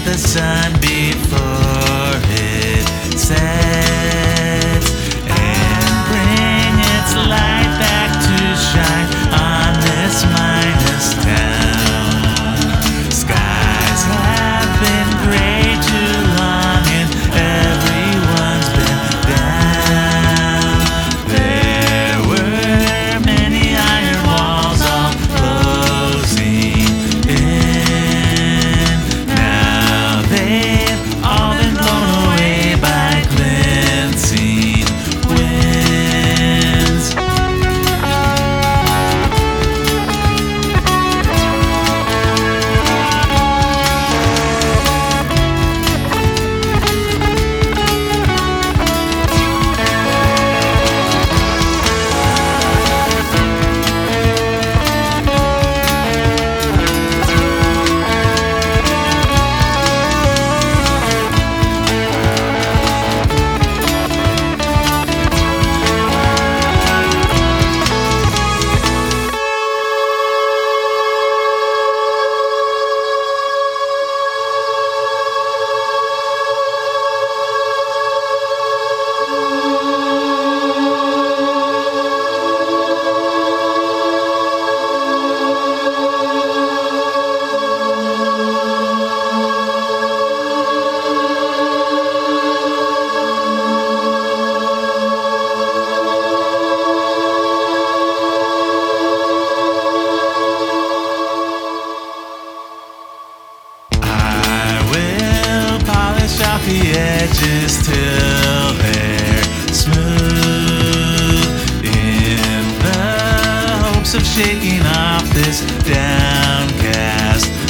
the sun before it sets and bring its light back to shine on this minus town. Skies have been gray too long and everyone's been down. There were many iron walls all closing in. Now they've all been blown away by cleansing winds. Off the edges till they're smooth, in the hopes of shaking off this downcast